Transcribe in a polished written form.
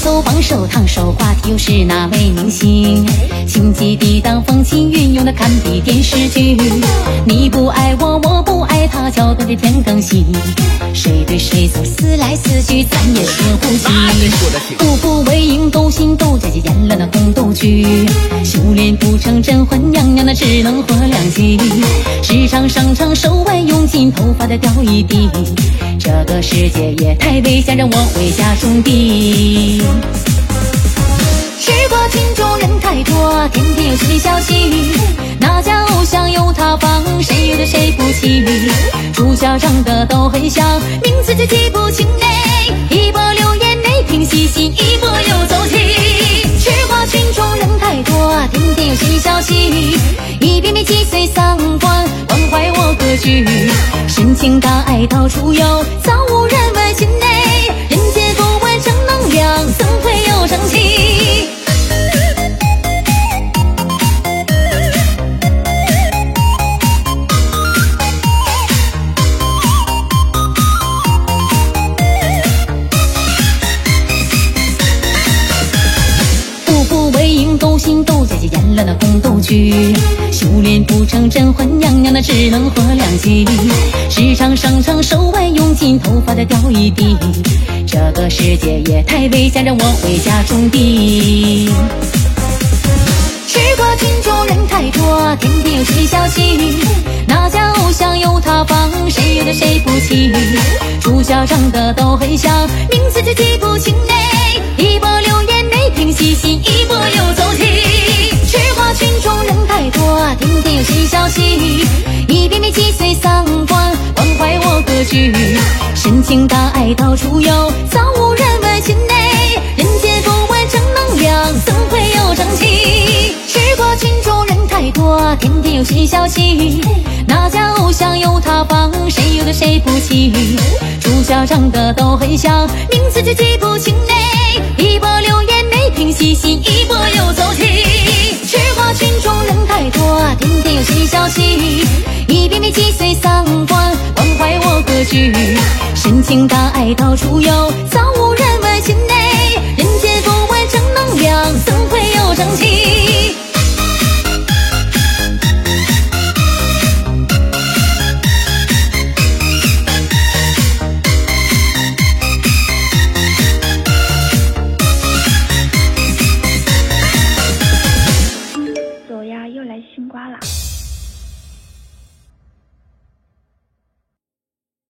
手帮手烫手，话题又是哪位明星？情节抵挡风情运用的堪比电视剧。你不爱我，我不爱他，桥段的天更新。谁对谁错，撕来撕去，咱也是不及。步步为营，斗心斗角，演了那宫斗剧。修炼不成甄嬛娘娘，那只能活两集。时常商场手腕用尽，头发的掉一地。这个世界也太危险，让我回家种地。吃过群众人太多，天天有新消息。哪家偶像有塌房，谁有的谁不起。主角长得都很像，名字就记不清嘞。一波流言没听细细，一波又走起。吃过群众人太多，天天有新消息。一遍遍击碎三观，惯坏我格局。深情大爱到处有，早无人问心内。人间不问正能量，怎会有正气？斗心斗角，演了那宫斗剧。修炼不成甄嬛娘娘，那只能活两集。时常商场手腕用尽，头发的掉一地。这个世界也太危险，让我回家种地。吃过群众人太多，天天有新消息。哪家偶像有塌房，谁有的谁不起。主角长得都很像，名字就记不清嘞。一波流言没听细细，一波又走起。吃过群众人太多，天天有新消息。一遍遍击碎三观，惯坏我格局。深情大爱到处有，早无人问心内。人间不问正能量，怎会有正气？吃过群众人太多，天天有新消息。哪家偶像有塌房，谁有的谁不起。主角长得都很像，名字就记不清嘞。一波流言没听细细，一波又走起。吃过群众人太多，天天有新消息。一遍遍击碎三观，惯坏我格局。深情大爱到处有，早无人问心内。人间不问正能量，怎会有正气？ 走呀，又来新瓜啦！